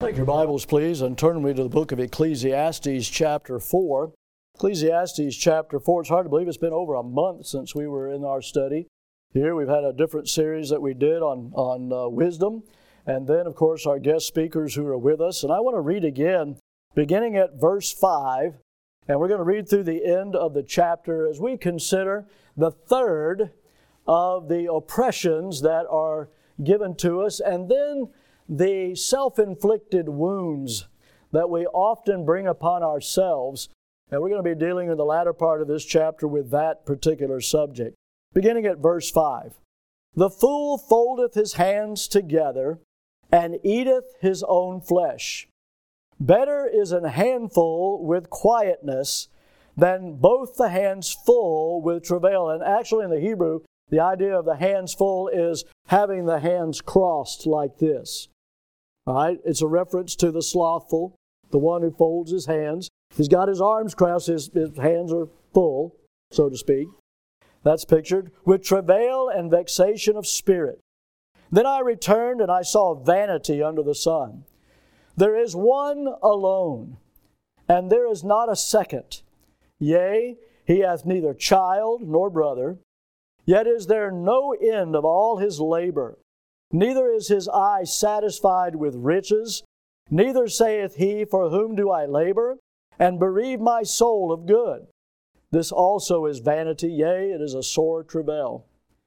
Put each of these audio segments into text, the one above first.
Take your Bibles, please, and turn me to the book of Ecclesiastes, chapter 4. Ecclesiastes, chapter 4. It's hard to believe it's been over a month since we were in our study. Here we've had a different series that we did on wisdom, and then, of course, our guest speakers who are with us. And I want to read again, beginning at verse 5, and we're going to read through the end of the chapter as we consider the third of the oppressions that are given to us, and then the self-inflicted wounds that we often bring upon ourselves. And we're going to be dealing in the latter part of this chapter with that particular subject. Beginning at verse 5. The fool foldeth his hands together and eateth his own flesh. Better is an handful with quietness than both the hands full with travail. And actually in the Hebrew, the idea of the hands full is having the hands crossed like this. All right, it's a reference to the slothful, the one who folds his hands. He's got his arms crossed, his hands are full, so to speak. That's pictured with travail and vexation of spirit. Then I returned and I saw vanity under the sun. There is one alone, and there is not a second. Yea, he hath neither child nor brother. Yet is there no end of all his labor. Neither is his eye satisfied with riches, neither saith he, for whom do I labor, and bereave my soul of good? This also is vanity, yea, it is a sore travail.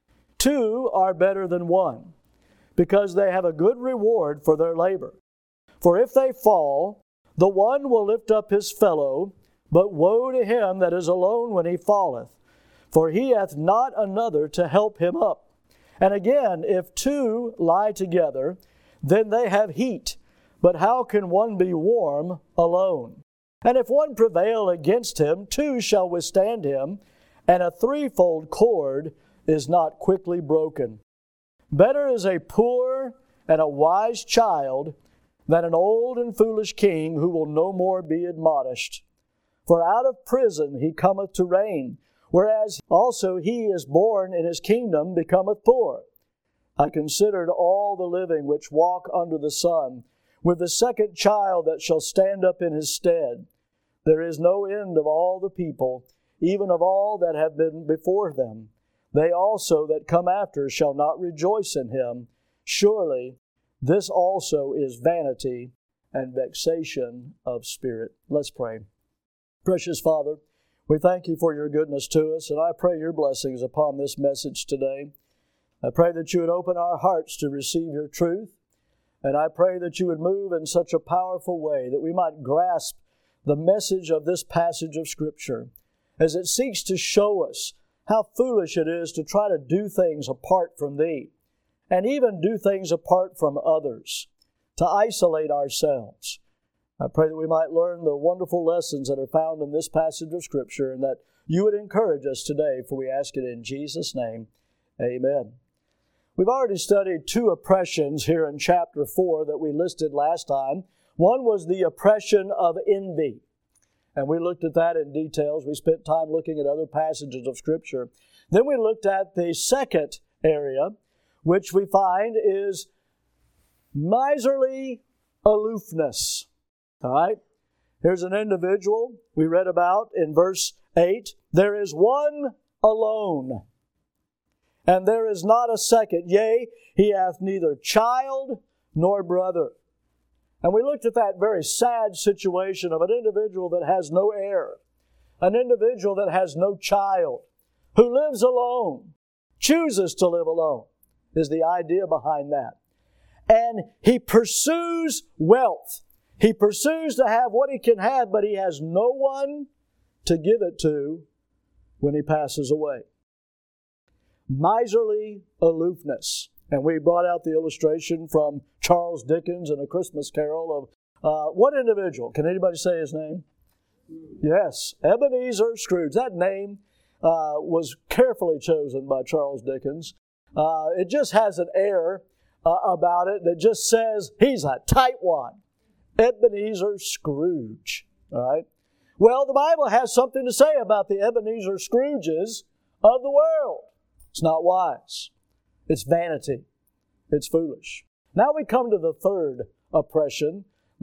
Two are better than one, because they have a good reward for their labor. For if they fall, the one will lift up his fellow, but woe to him that is alone when he falleth, for he hath not another to help him up. And again, if two lie together, then they have heat. But how can one be warm alone? And if one prevail against him, two shall withstand him, and a threefold cord is not quickly broken. Better is a poor and a wise child than an old and foolish king who will no more be admonished. For out of prison he cometh to reign, whereas also he is born in his kingdom becometh poor. I considered all the living which walk under the sun, with the second child that shall stand up in his stead. There is no end of all the people, even of all that have been before them. They also that come after shall not rejoice in him. Surely this also is vanity and vexation of spirit. Let's pray. Precious Father, we thank you for your goodness to us, and I pray your blessings upon this message today. I pray that you would open our hearts to receive your truth, and I pray that you would move in such a powerful way that we might grasp the message of this passage of Scripture as it seeks to show us how foolish it is to try to do things apart from thee, and even do things apart from others, to isolate ourselves. I pray that we might learn the wonderful lessons that are found in this passage of Scripture, and that you would encourage us today, for we ask it in Jesus' name. Amen. We've already studied two oppressions here in chapter 4 that we listed last time. One was the oppression of envy, and we looked at that in details. We spent time looking at other passages of Scripture. Then we looked at the second area, which we find is miserly aloofness. All right, here's an individual we read about in verse 8. There is one alone, and there is not a second. Yea, he hath neither child nor brother. And we looked at that very sad situation of an individual that has no heir, an individual that has no child, who lives alone, chooses to live alone, is the idea behind that. And he pursues wealth. He pursues to have what he can have, but he has no one to give it to when he passes away. Miserly aloofness. And we brought out the illustration from Charles Dickens in A Christmas Carol of what individual? Can anybody say his name? Yes, Ebenezer Scrooge. That name was carefully chosen by Charles Dickens. It just has an air about it that just says he's a tight one. Ebenezer Scrooge. All right. Well, the Bible has something to say about the Ebenezer Scrooges of the world. It's not wise. It's vanity. It's foolish. Now we come to the third oppression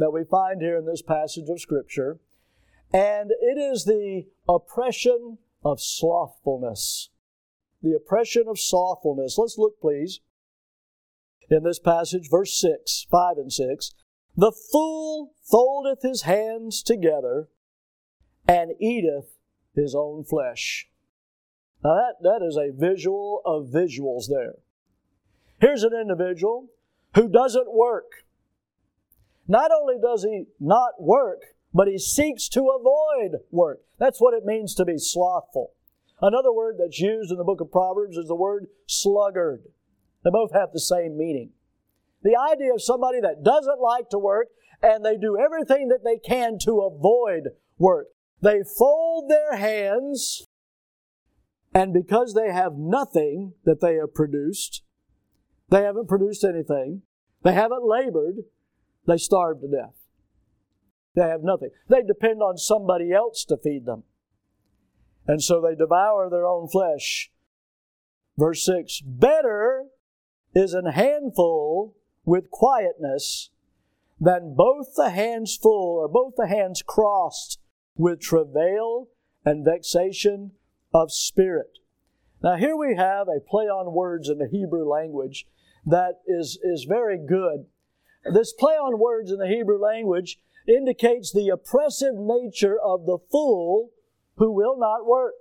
that we find here in this passage of Scripture, and it is the oppression of slothfulness. The oppression of slothfulness. Let's look, please, in this passage, verse 6, 5 and 6. The fool foldeth his hands together and eateth his own flesh. Now that is a visual of visuals there. Here's an individual who doesn't work. Not only does he not work, but he seeks to avoid work. That's what it means to be slothful. Another word that's used in the book of Proverbs is the word sluggard. They both have the same meaning. The idea of somebody that doesn't like to work and they do everything that they can to avoid work. They fold their hands, and because they have nothing that they have produced, they haven't produced anything, they haven't labored, they starve to death. They have nothing. They depend on somebody else to feed them. And so they devour their own flesh. Verse 6, better is an handful with quietness than both the hands full or both the hands crossed with travail and vexation of spirit. Now here we have a play on words in the Hebrew language that is very good. This play on words in the Hebrew language indicates the oppressive nature of the fool who will not work.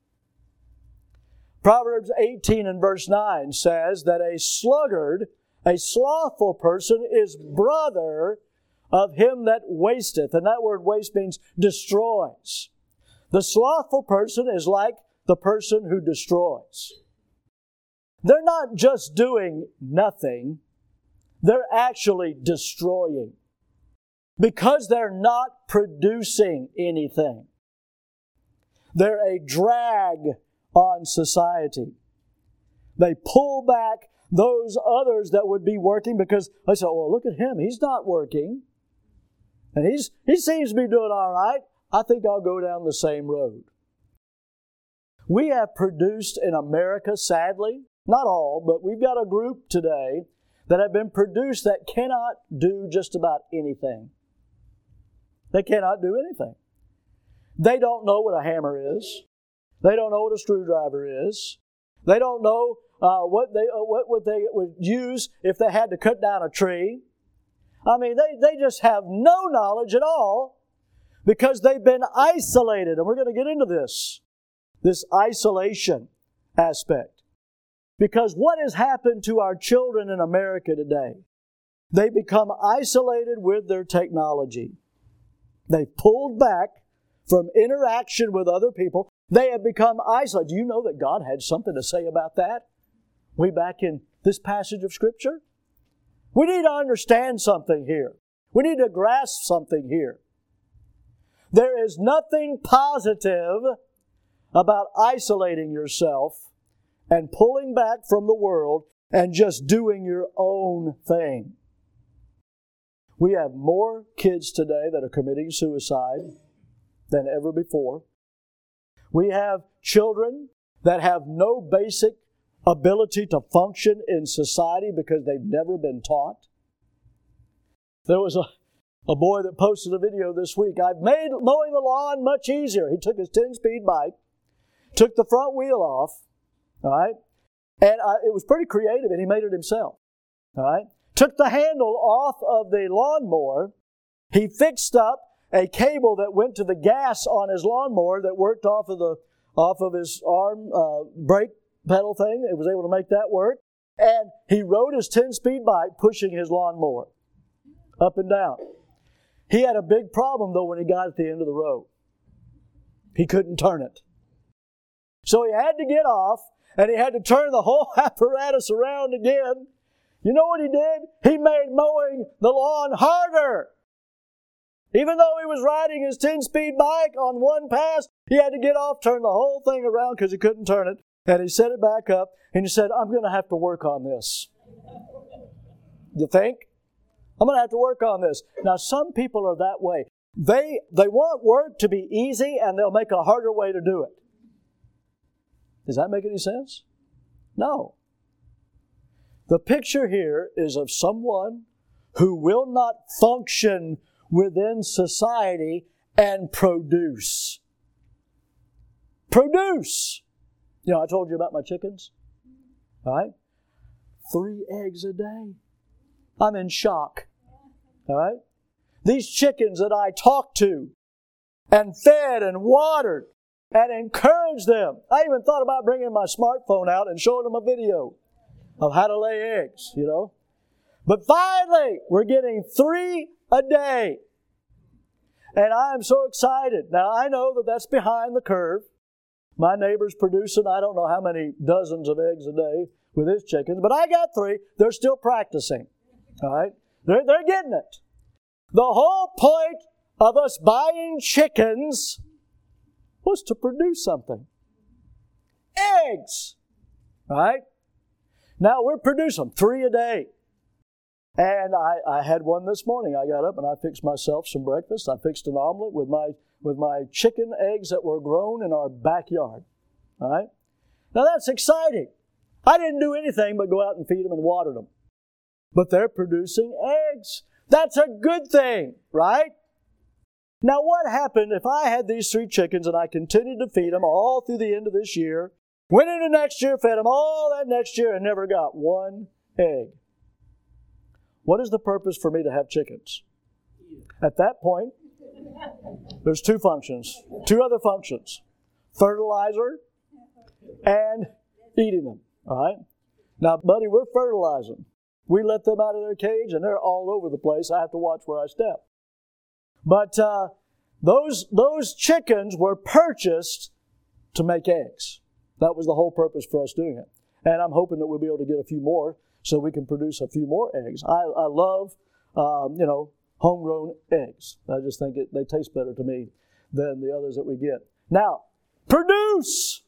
Proverbs 18 and verse 9 says that a sluggard, a slothful person, is brother of him that wasteth. And that word waste means destroys. The slothful person is like the person who destroys. They're not just doing nothing, they're actually destroying. Because they're not producing anything. They're a drag on society. They pull back those others that would be working because they say, well, look at him, he's not working. And he seems to be doing all right. I think I'll go down the same road. We have produced in America, sadly, not all, but we've got a group today that have been produced that cannot do just about anything. They cannot do anything. They don't know what a hammer is. They don't know what a screwdriver is. They don't know what they would use if they had to cut down a tree. I mean, they just have no knowledge at all because they've been isolated. And we're going to get into this isolation aspect. Because what has happened to our children in America today? They become isolated with their technology. They've pulled back from interaction with other people. They have become isolated. Do you know that God had something to say about that? Way back in this passage of Scripture? We need to understand something here. We need to grasp something here. There is nothing positive about isolating yourself and pulling back from the world and just doing your own thing. We have more kids today that are committing suicide than ever before. We have children that have no basic ability to function in society because they've never been taught. There was a boy that posted a video this week. I've made mowing the lawn much easier. He took his 10-speed bike, took the front wheel off, all right, and it was pretty creative, and he made it himself, all right. Took the handle off of the lawnmower. He fixed up a cable that went to the gas on his lawnmower that worked off of his arm brake pedal thing. It was able to make that work. And he rode his 10-speed bike pushing his lawnmower up and down. He had a big problem, though, when he got at the end of the road. He couldn't turn it. So he had to get off, and he had to turn the whole apparatus around again. You know what he did? He made mowing the lawn harder. Even though he was riding his 10-speed bike on one pass, he had to get off, turn the whole thing around because he couldn't turn it. And he set it back up, and he said, I'm going to have to work on this. You think? I'm going to have to work on this. Now, some people are that way. They want work to be easy, and they'll make a harder way to do it. Does that make any sense? No. The picture here is of someone who will not function within society and produce. Produce! You know, I told you about my chickens. All right? 3 eggs a day. I'm in shock. All right? These chickens that I talked to and fed and watered and encouraged them. I even thought about bringing my smartphone out and showing them a video of how to lay eggs, you know. But finally, we're getting 3 a day. And I'm so excited. Now, I know that that's behind the curve. My neighbor's producing, I don't know how many dozens of eggs a day with his chickens, but I got 3. They're still practicing. All right? They're getting it. The whole point of us buying chickens was to produce something. Eggs. All right? Now we're producing 3 a day. And I had one this morning. I got up and I fixed myself some breakfast. I fixed an omelet with my chicken eggs that were grown in our backyard. All right? Now that's exciting. I didn't do anything but go out and feed them and water them. But they're producing eggs. That's a good thing, right? Now what happened if I had these 3 chickens and I continued to feed them all through the end of this year, went into next year, fed them all that next year, and never got 1 egg? What is the purpose for me to have chickens? At that point, there's 2 functions, 2 other functions. Fertilizer and eating them, all right? Now, buddy, we're fertilizing. We let them out of their cage and they're all over the place. I have to watch where I step. But those chickens were purchased to make eggs. That was the whole purpose for us doing it. And I'm hoping that we'll be able to get a few more so we can produce a few more eggs. I love, homegrown eggs. I just think they taste better to me than the others that we get. Now, produce!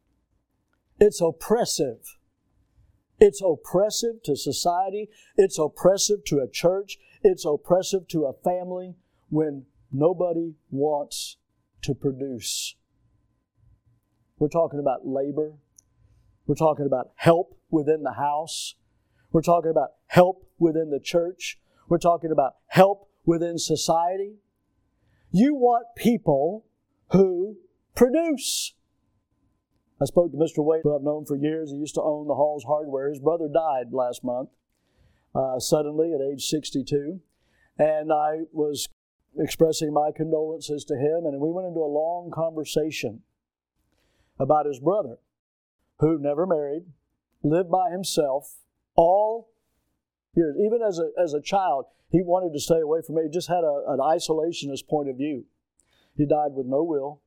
It's oppressive. It's oppressive to society. It's oppressive to a church. It's oppressive to a family when nobody wants to produce. We're talking about labor. We're talking about help within the house. We're talking about help within the church. We're talking about help within society. You want people who produce. I spoke to Mr. Wade, who I've known for years. He used to own the Hall's Hardware. His brother died last month, suddenly at age 62. And I was expressing my condolences to him, and we went into a long conversation about his brother, who never married, lived by himself, all years. Even as a child, he wanted to stay away from me. He just had an isolationist point of view. He died with no will.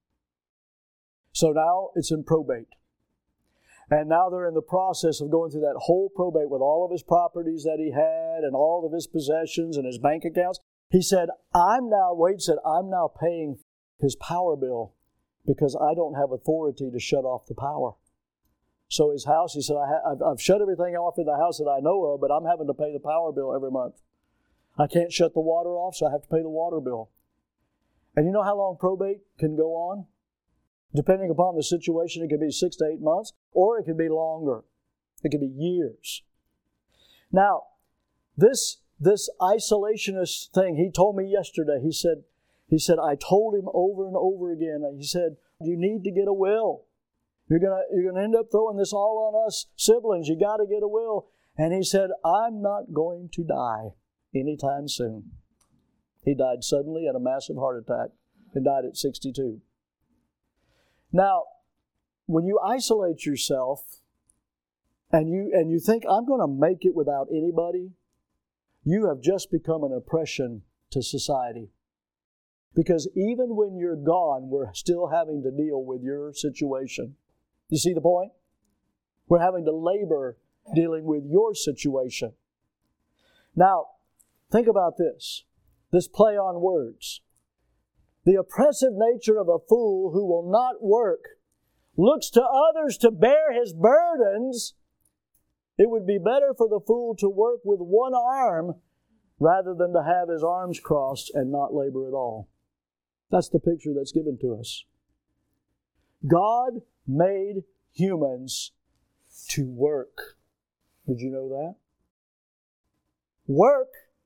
So now it's in probate. And now they're in the process of going through that whole probate with all of his properties that he had and all of his possessions and his bank accounts. He said, Wade said, I'm now paying his power bill because I don't have authority to shut off the power. So his house, he said, I've shut everything off in the house that I know of, but I'm having to pay the power bill every month. I can't shut the water off, so I have to pay the water bill. And you know how long probate can go on? Depending upon the situation, it could be 6 to 8 months, or it could be longer. It could be years. Now, this isolationist thing, he told me yesterday, he said, I told him over and over again, he said, you need to get a will. You're gonna end up throwing this all on us siblings. You got to get a will. And he said, I'm not going to die anytime soon. He died suddenly in a massive heart attack and died at 62. Now, when you isolate yourself and you think, I'm going to make it without anybody, you have just become an oppression to society. Because even when you're gone, we're still having to deal with your situation. You see the point? We're having to labor dealing with your situation. Now, think about this play on words. The oppressive nature of a fool who will not work looks to others to bear his burdens. It would be better for the fool to work with one arm rather than to have his arms crossed and not labor at all. That's the picture that's given to us. God made humans to work. Did you know that? Work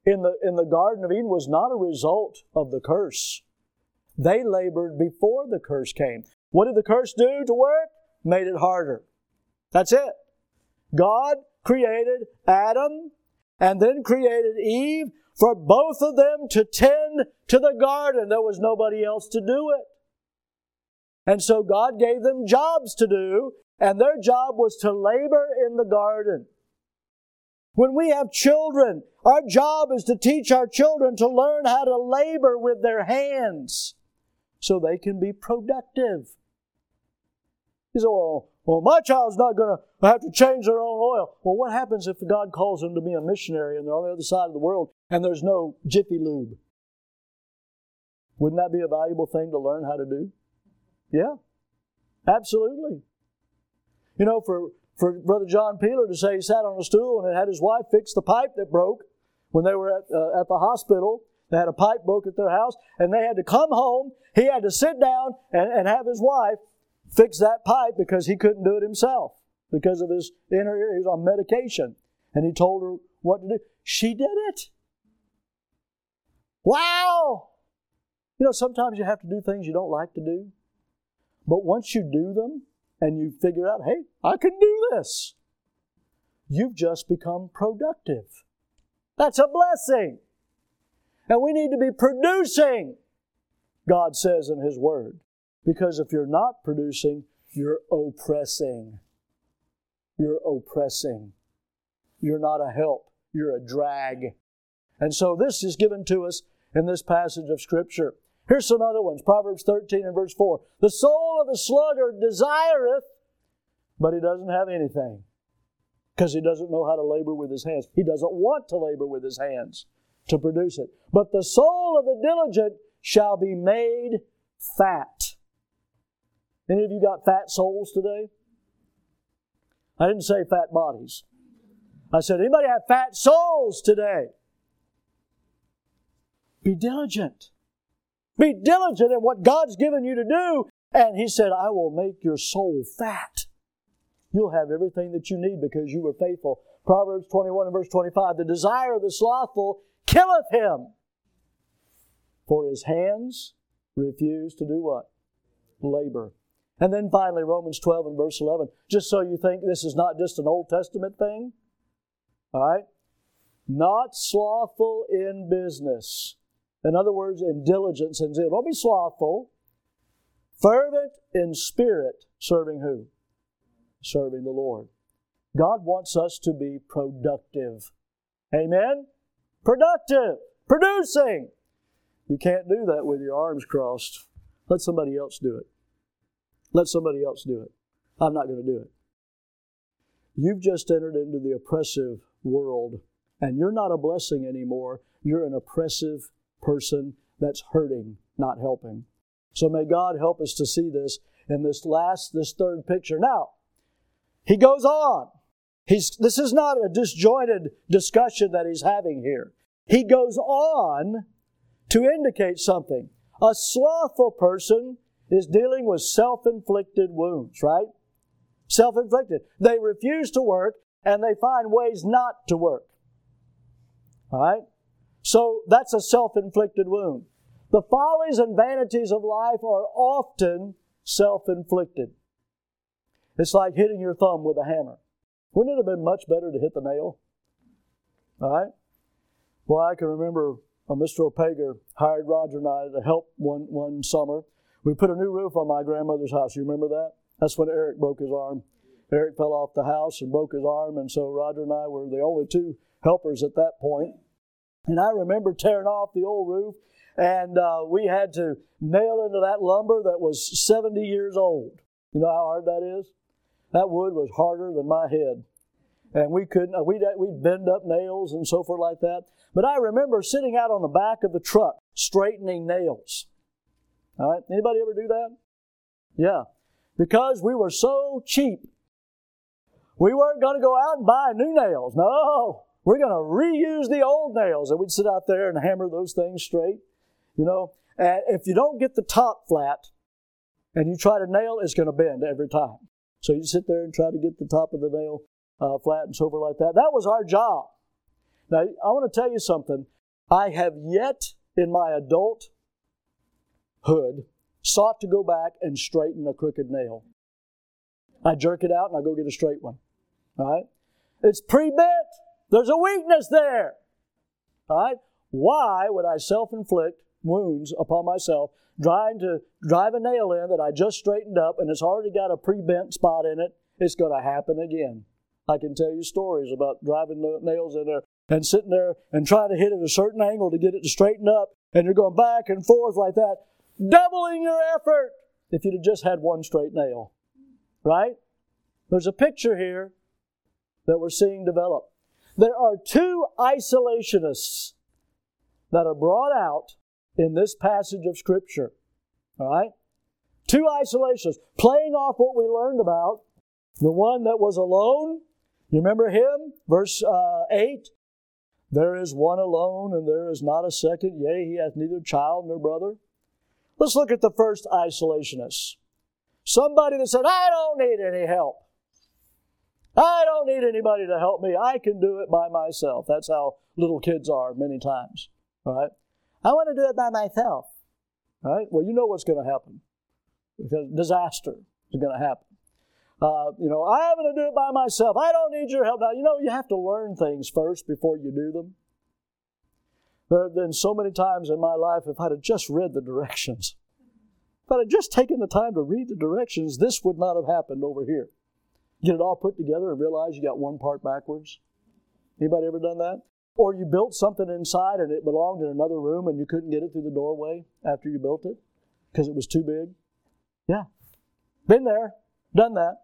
in the Garden of Eden was not a result of the curse. They labored before the curse came. What did the curse do to work? Made it harder. That's it. God created Adam and then created Eve for both of them to tend to the garden. There was nobody else to do it. And so God gave them jobs to do, and their job was to labor in the garden. When we have children, our job is to teach our children to learn how to labor with their hands so they can be productive. You say, well, my child's not going to have to change their own oil. Well, what happens if God calls them to be a missionary and they're on the other side of the world and there's no Jiffy Lube? Wouldn't that be a valuable thing to learn how to do? Yeah, absolutely. You know, for Brother John Peeler to say he sat on a stool and had his wife fix the pipe that broke when they were at the hospital. They had a pipe broke at their house, and they had to come home. He had to sit down and have his wife fix that pipe because he couldn't do it himself because of his inner ear. He was on medication, and he told her what to do. She did it. Wow! You know, sometimes you have to do things you don't like to do. But once you do them and you figure out, hey, I can do this, you've just become productive. That's a blessing. And we need to be producing, God says in His Word. Because if you're not producing, you're oppressing. You're oppressing. You're not a help. You're a drag. And so this is given to us in this passage of Scripture. Here's some other ones. Proverbs 13 and verse 4. The soul of the sluggard desireth, but he doesn't have anything. Because he doesn't know how to labor with his hands. He doesn't want to labor with his hands to produce it. But the soul of the diligent shall be made fat. Any of you got fat souls today? I didn't say fat bodies. I said, anybody have fat souls today? Be diligent. Be diligent in what God's given you to do. And He said, I will make your soul fat. You'll have everything that you need because you were faithful. Proverbs 21 and verse 25, the desire of the slothful killeth him, for his hands refuse to do what? Labor. And then finally, Romans 12 and verse 11, just so you think this is not just an Old Testament thing. All right? Not slothful in business. In other words, in diligence and zeal. Don't be slothful. Fervent in spirit, serving who? Serving the Lord. God wants us to be productive. Amen? Productive. Producing. You can't do that with your arms crossed. Let somebody else do it. Let somebody else do it. I'm not going to do it. You've just entered into the oppressive world, and you're not a blessing anymore. You're an oppressive person that's hurting, not helping. So may God help us to see this in this third picture. Now, he goes on. This is not a disjointed discussion that he's having here. He goes on to indicate something. A slothful person is dealing with self-inflicted wounds, right? Self-inflicted. They refuse to work and they find ways not to work. All right? So that's a self-inflicted wound. The follies and vanities of life are often self-inflicted. It's like hitting your thumb with a hammer. Wouldn't it have been much better to hit the nail? All right? Well, I can remember Mr. Opager hired Roger and I to help one summer. We put a new roof on my grandmother's house. You remember that? That's when Eric broke his arm. Eric fell off the house and broke his arm, and so Roger and I were the only two helpers at that point. And I remember tearing off the old roof, and we had to nail into that lumber that was 70 years old. You know how hard that is? That wood was harder than my head. And we'd bend up nails and so forth like that. But I remember sitting out on the back of the truck, straightening nails. All right? Anybody ever do that? Yeah. Because we were so cheap. We weren't going to go out and buy new nails. No. We're going to reuse the old nails. And we'd sit out there and hammer those things straight. You know, and if you don't get the top flat and you try to nail, it's going to bend every time. So you sit there and try to get the top of the nail flat and so forth like that. That was our job. Now, I want to tell you something. I have yet in my adulthood sought to go back and straighten a crooked nail. I jerk it out and I go get a straight one. All right? It's pre-bent. There's a weakness there. All right? Why would I self-inflict wounds upon myself trying to drive a nail in that I just straightened up and it's already got a pre-bent spot in it? It's going to happen again. I can tell you stories about driving nails in there and sitting there and trying to hit it at a certain angle to get it to straighten up, and you're going back and forth like that, doubling your effort if you'd have just had one straight nail. Right? There's a picture here that we're seeing develop. There are two isolationists that are brought out in this passage of Scripture. All right? Two isolationists, playing off what we learned about. The one that was alone, you remember him? Verse 8. There is one alone, and there is not a second. Yea, he hath neither child nor brother. Let's look at the first isolationist. Somebody that said, I don't need any help. I don't need anybody to help me. I can do it by myself. That's how little kids are many times. All right? I want to do it by myself. All right? Well, you know what's going to happen. Because disaster is going to happen. I'm going to do it by myself. I don't need your help. Now, you have to learn things first before you do them. There have been so many times in my life, if I'd have just read the directions, if I'd have just taken the time to read the directions, this would not have happened over here. Get it all put together and realize you got one part backwards. Anybody ever done that? Or you built something inside and it belonged in another room and you couldn't get it through the doorway after you built it because it was too big? Yeah. Been there. Done that.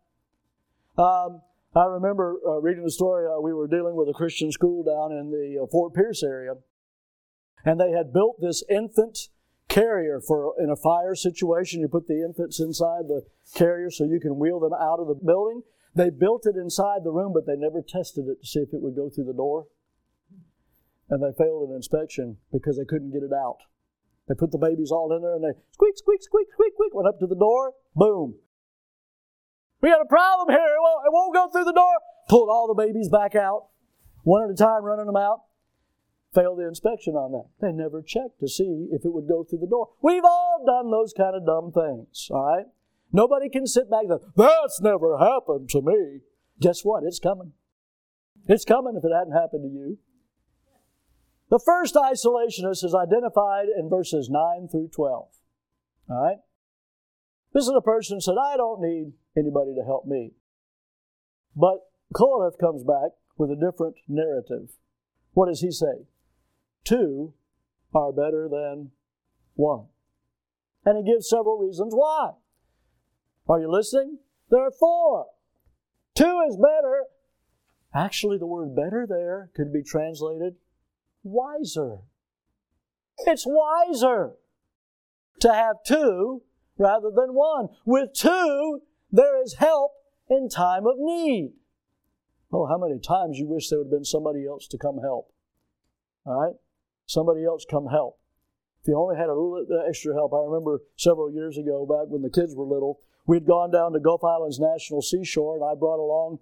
I remember reading the story. We were dealing with a Christian school down in the Fort Pierce area, and they had built this infant carrier for in a fire situation. You put the infants inside the carrier so you can wheel them out of the building. They built it inside the room, but they never tested it to see if it would go through the door. And they failed an inspection because they couldn't get it out. They put the babies all in there, and they squeak, squeak, squeak, squeak, squeak, went up to the door, boom. We got a problem here. It won't go through the door. Pulled all the babies back out, one at a time, running them out. Failed the inspection on that. They never checked to see if it would go through the door. We've all done those kind of dumb things, all right? Nobody can sit back and say, that's never happened to me. Guess what? It's coming. It's coming if it hadn't happened to you. The first isolationist is identified in verses 9 through 12. All right? This is a person who said, I don't need anybody to help me. But Koheleth comes back with a different narrative. What does he say? Two are better than one. And he gives several reasons why. Are you listening? There are four. Two is better. Actually, the word better there could be translated wiser. It's wiser to have two rather than one. With two, there is help in time of need. Oh, how many times you wish there would have been somebody else to come help. All right? Somebody else come help. If you only had a little extra help. I remember several years ago, back when the kids were little, we'd gone down to Gulf Islands National Seashore, and I brought along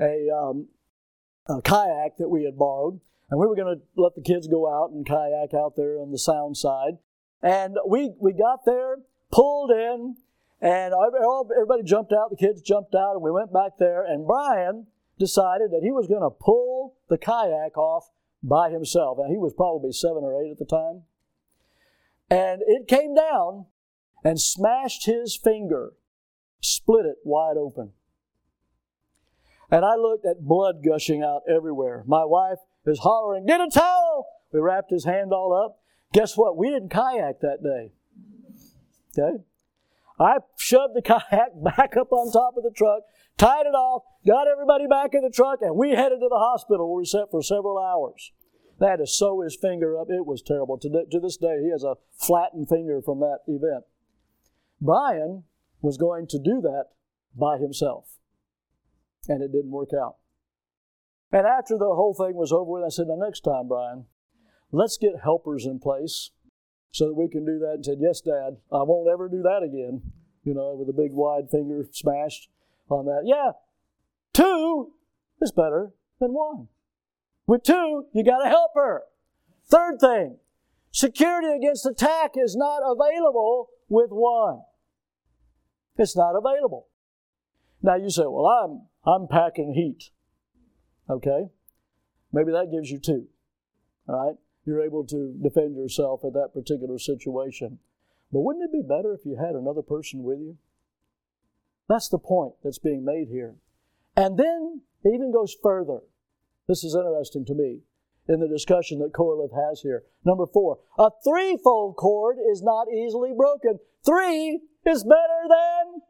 a kayak that we had borrowed. And we were going to let the kids go out and kayak out there on the sound side. And we got there, pulled in, and everybody jumped out. The kids jumped out, and we went back there. And Brian decided that he was going to pull the kayak off by himself. Now, he was probably 7 or 8 at the time. And it came down and smashed his finger, split it wide open. And I looked at blood gushing out everywhere. My wife is hollering, get a towel! We wrapped his hand all up. Guess what? We didn't kayak that day. Okay? I shoved the kayak back up on top of the truck, tied it off, got everybody back in the truck, and we headed to the hospital where we sat for several hours. They had to sew his finger up. It was terrible. To this day, he has a flattened finger from that event. Brian was going to do that by himself, and it didn't work out. And after the whole thing was over with, I said, now next time, Brian, let's get helpers in place so that we can do that. And said, yes, Dad, I won't ever do that again, with a big wide finger smashed on that. Yeah, two is better than one. With two, you got a helper. Third thing, security against attack is not available with one. It's not available. Now you say, well, I'm packing heat. Okay? Maybe that gives you two. All right? You're able to defend yourself at that particular situation. But wouldn't it be better if you had another person with you? That's the point that's being made here. And then it even goes further. This is interesting to me in the discussion that Qoheleth has here. Number 4, a threefold cord is not easily broken. 3 is better than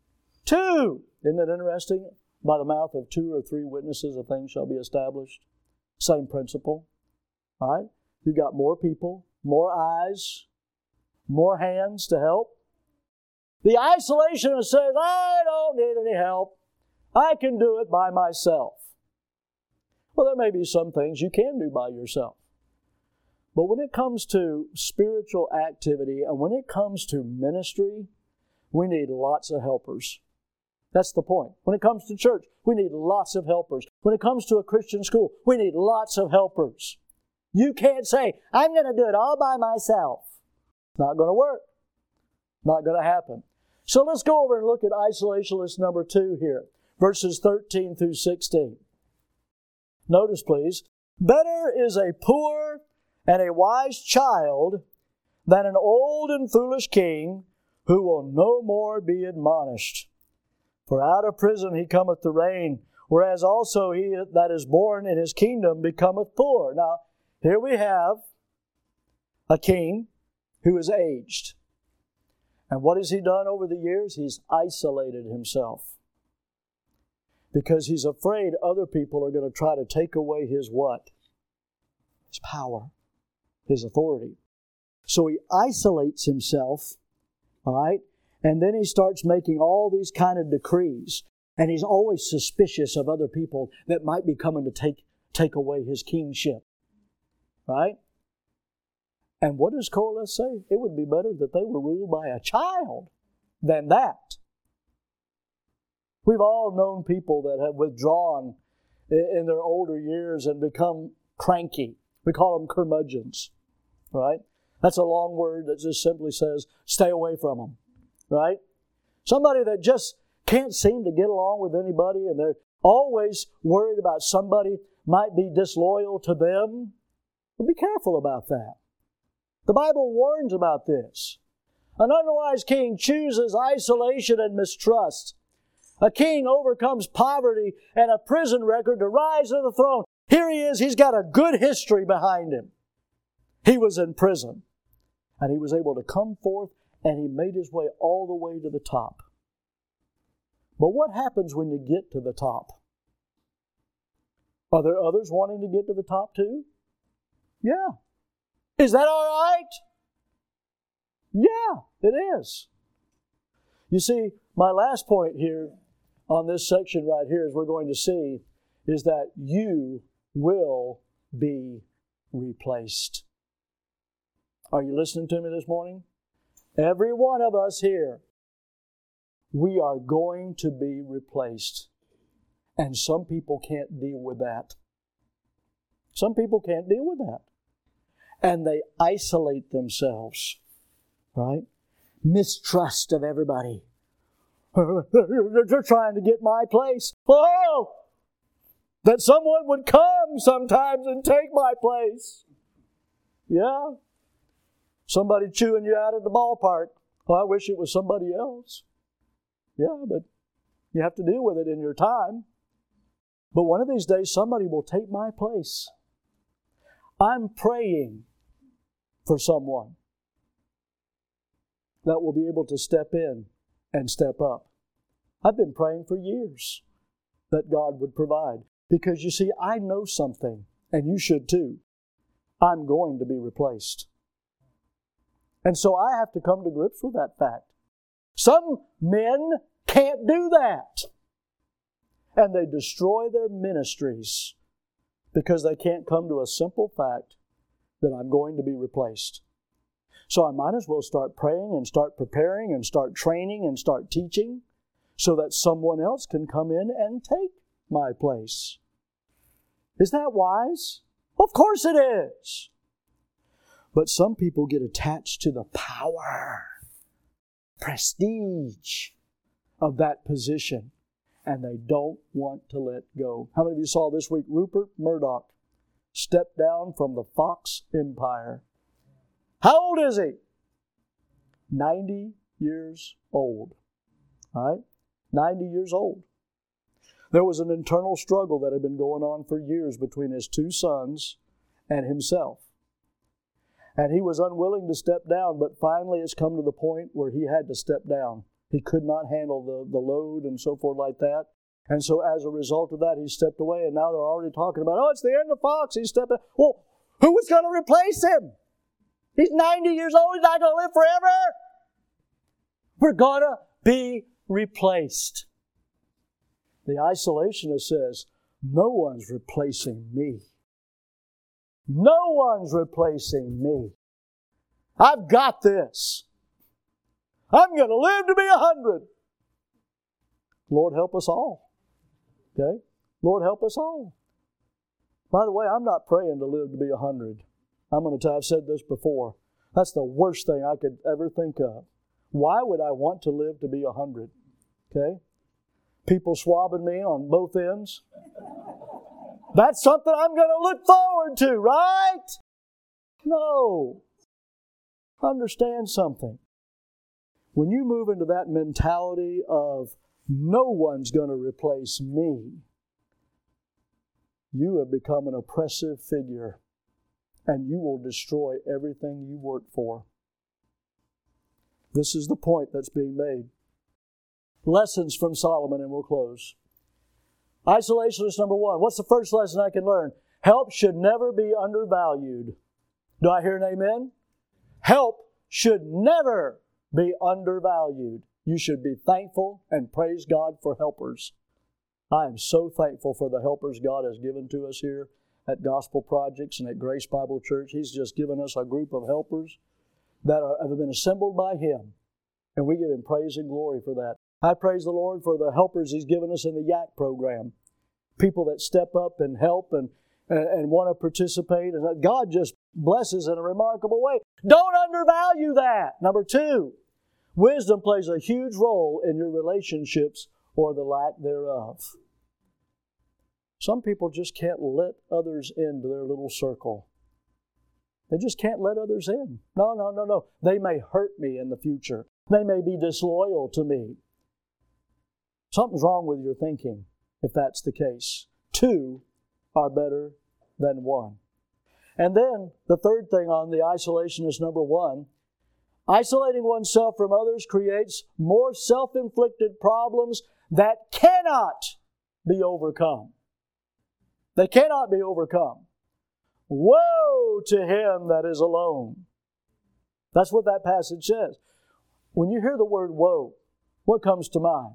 2. Isn't it interesting? By the mouth of 2 or 3 witnesses, a thing shall be established. Same principle. All right? You've got more people, more eyes, more hands to help. The isolationist says, I don't need any help. I can do it by myself. Well, there may be some things you can do by yourself. But when it comes to spiritual activity and when it comes to ministry, we need lots of helpers. That's the point. When it comes to church, we need lots of helpers. When it comes to a Christian school, we need lots of helpers. You can't say, I'm going to do it all by myself. It's not going to work. Not going to happen. So let's go over and look at isolationist number 2 here, verses 13 through 16. Notice, please, better is a poor and a wise child than an old and foolish king who will no more be admonished. For out of prison he cometh to reign, whereas also he that is born in his kingdom becometh poor. Now, here we have a king who is aged. And what has he done over the years? He's isolated himself. Because he's afraid other people are going to try to take away his what? His power, his authority. So he isolates himself, all right? And then he starts making all these kind of decrees. And he's always suspicious of other people that might be coming to take away his kingship. Right? And what does Qoheleth say? It would be better that they were ruled by a child than that. We've all known people that have withdrawn in their older years and become cranky. We call them curmudgeons. Right? That's a long word that just simply says, stay away from them. Right? Somebody that just can't seem to get along with anybody and they're always worried about somebody might be disloyal to them. Well, be careful about that. The Bible warns about this. An unwise king chooses isolation and mistrust. A king overcomes poverty and a prison record to rise to the throne. Here he is, he's got a good history behind him. He was in prison, and he was able to come forth, and he made his way all the way to the top. But what happens when you get to the top? Are there others wanting to get to the top too? Yeah. Is that all right? Yeah, it is. You see, my last point here on this section right here, as we're going to see, is that you will be replaced. Are you listening to me this morning? Every one of us here, we are going to be replaced. And some people can't deal with that. Some people can't deal with that. And they isolate themselves, right? Mistrust of everybody. They're trying to get my place. Oh! That someone would come sometimes and take my place. Yeah. Somebody chewing you out at the ballpark. Oh, I wish it was somebody else. Yeah, but you have to deal with it in your time. But one of these days, somebody will take my place. I'm praying for someone that will be able to step in and step up. I've been praying for years that God would provide. Because you see, I know something, and you should too. I'm going to be replaced. And so I have to come to grips with that fact. Some men can't do that. And they destroy their ministries because they can't come to a simple fact that I'm going to be replaced. So I might as well start praying and start preparing and start training and start teaching so that someone else can come in and take my place. Is that wise? Of course it is. But some people get attached to the power, prestige of that position, and they don't want to let go. How many of you saw this week Rupert Murdoch stepped down from the Fox empire? How old is he? 90 years old. All right? 90 years old. There was an internal struggle that had been going on for years between his two sons and himself. And he was unwilling to step down, but finally it's come to the point where he had to step down. He could not handle the load and so forth like that. And so as a result of that, he stepped away, and now they're already talking about, it's the end of Fox. He stepped down. Well, who was going to replace him? He's 90 years old. He's not going to live forever. We're going to be replaced. The isolationist says, no one's replacing me. No one's replacing me. I've got this. I'm going to live to be 100. Lord help us all. Okay? Lord help us all. By the way, I'm not praying to live to be 100. I'm going to tell you, I've said this before. That's the worst thing I could ever think of. Why would I want to live to be 100? Okay? People swabbing me on both ends. That's something I'm going to look forward to, right? No. Understand something. When you move into that mentality of no one's going to replace me, you have become an oppressive figure, and you will destroy everything you work for. This is the point that's being made. Lessons from Solomon, and we'll close. Isolationist number 1. What's the first lesson I can learn? Help should never be undervalued. Do I hear an amen? Help should never be undervalued. You should be thankful and praise God for helpers. I am so thankful for the helpers God has given to us here at Gospel Projects and at Grace Bible Church. He's just given us a group of helpers that have been assembled by Him, and we give Him praise and glory for that. I praise the Lord for the helpers He's given us in the YAC program. People that step up and help and want to participate. And God just blesses in a remarkable way. Don't undervalue that. Number 2, wisdom plays a huge role in your relationships or the lack thereof. Some people just can't let others into their little circle. They just can't let others in. No. They may hurt me in the future. They may be disloyal to me. Something's wrong with your thinking if that's the case. 2 are better than 1. And then the third thing on the isolationist number 1, isolating oneself from others creates more self-inflicted problems that cannot be overcome. They cannot be overcome. Woe to him that is alone. That's what that passage says. When you hear the word woe, what comes to mind?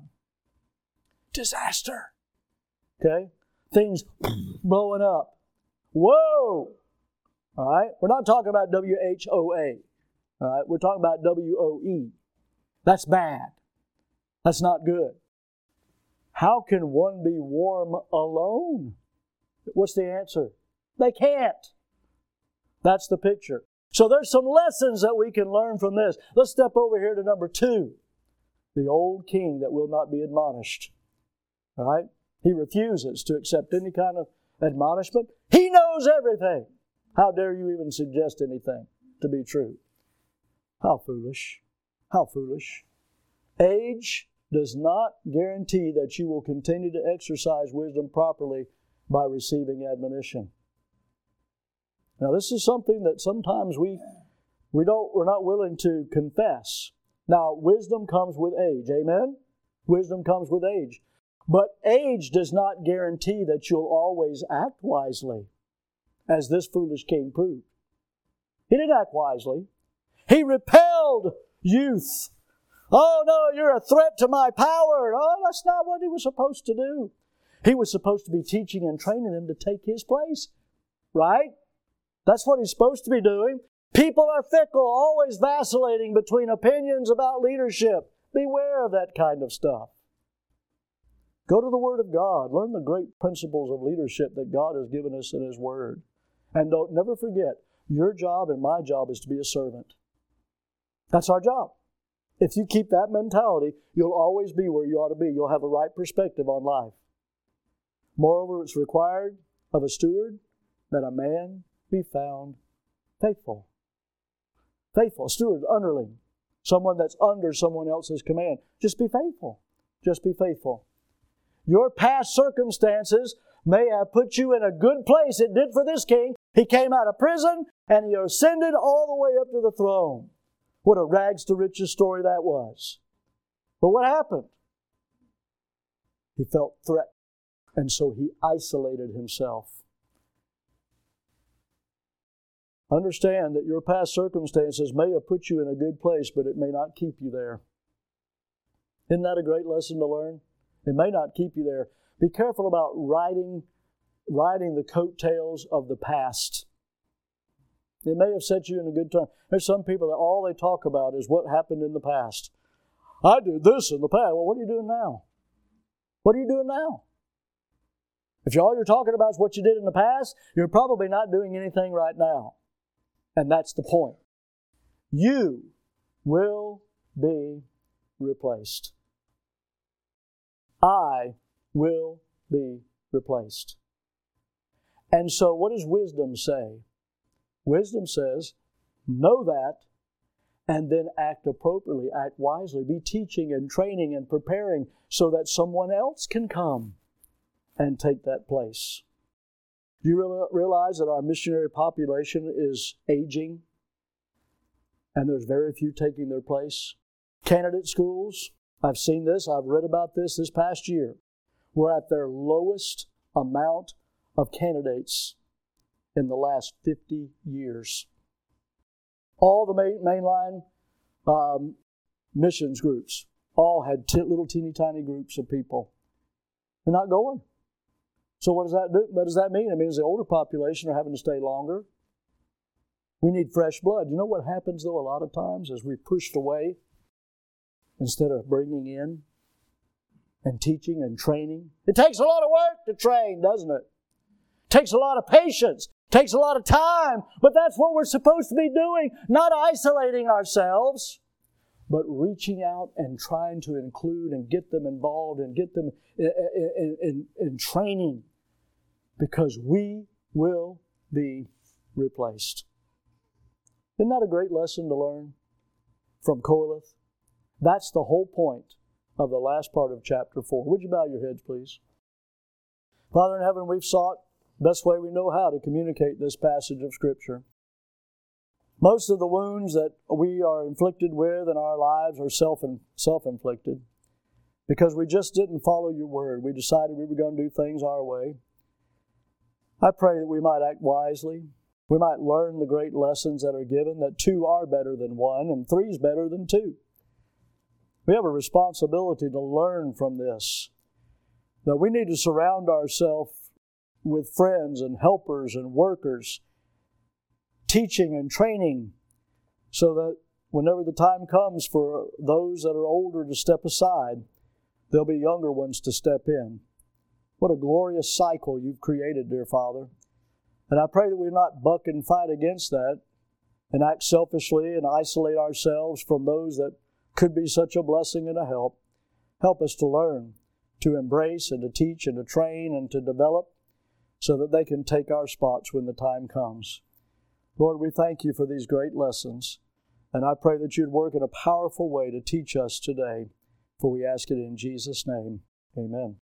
Disaster. Okay? Things blowing up. Woe! All right? We're not talking about W-H-O-A. All right? We're talking about W-O-E. That's bad. That's not good. How can one be warm alone? What's the answer? They can't. That's the picture. So there's some lessons that we can learn from this. Let's step over here to number 2. The old king that will not be admonished. All right? He refuses to accept any kind of admonishment. He knows everything. How dare you even suggest anything to be true? How foolish. How foolish. Age does not guarantee that you will continue to exercise wisdom properly by receiving admonition. Now, this is something that sometimes we're not willing to confess. Now, wisdom comes with age. Amen? Wisdom comes with age. But age does not guarantee that you'll always act wisely, as this foolish king proved. He didn't act wisely. He repelled youth. Oh, no, you're a threat to my power. Oh, that's not what he was supposed to do. He was supposed to be teaching and training them to take his place. Right? That's what he's supposed to be doing. People are fickle, always vacillating between opinions about leadership. Beware of that kind of stuff. Go to the Word of God. Learn the great principles of leadership that God has given us in His Word. And don't never forget, your job and my job is to be a servant. That's our job. If you keep that mentality, you'll always be where you ought to be. You'll have a right perspective on life. Moreover, it's required of a steward that a man be found faithful. Faithful. A steward, underling. Someone that's under someone else's command. Just be faithful. Just be faithful. Your past circumstances may have put you in a good place. It did for this king. He came out of prison and he ascended all the way up to the throne. What a rags to riches story that was. But what happened? He felt threatened, and so he isolated himself. Understand that your past circumstances may have put you in a good place, but it may not keep you there. Isn't that a great lesson to learn? It may not keep you there. Be careful about riding the coattails of the past. It may have set you in a good turn. There's some people that all they talk about is what happened in the past. I did this in the past. Well, what are you doing now? What are you doing now? If all you're talking about is what you did in the past, you're probably not doing anything right now. And that's the point. You will be replaced. I will be replaced. And so what does wisdom say? Wisdom says, know that, and then act appropriately, act wisely. Be teaching and training and preparing so that someone else can come and take that place. Do you realize that our missionary population is aging? And there's very few taking their place. Candidate schools, I've seen this, I've read about this past year. We're at their lowest amount of candidates in the last 50 years. All the mainline missions groups all had little teeny tiny groups of people. They're not going. So what does that do? What does that mean? It means the older population are having to stay longer. We need fresh blood. You know what happens, though, a lot of times is we're pushed away instead of bringing in and teaching and training. It takes a lot of work to train, doesn't it? It takes a lot of patience. It takes a lot of time. But that's what we're supposed to be doing, not isolating ourselves, but reaching out and trying to include and get them involved and get them in training, because we will be replaced. Isn't that a great lesson to learn from Qoheleth? That's the whole point of the last part of chapter 4. Would you bow your heads, please? Father in heaven, we've sought the best way we know how to communicate this passage of Scripture. Most of the wounds that we are inflicted with in our lives are self-inflicted because we just didn't follow your word. We decided we were going to do things our way. I pray that we might act wisely. We might learn the great lessons that are given, that 2 are better than 1 and 3 is better than 2. We have a responsibility to learn from this, that we need to surround ourselves with friends and helpers and workers, teaching and training, so that whenever the time comes for those that are older to step aside, there'll be younger ones to step in. What a glorious cycle you've created, dear Father. And I pray that we not buck and fight against that and act selfishly and isolate ourselves from those that could be such a blessing and a help. Help us to learn, to embrace and to teach and to train and to develop so that they can take our spots when the time comes. Lord, we thank you for these great lessons, and I pray that you'd work in a powerful way to teach us today, for we ask it in Jesus' name. Amen.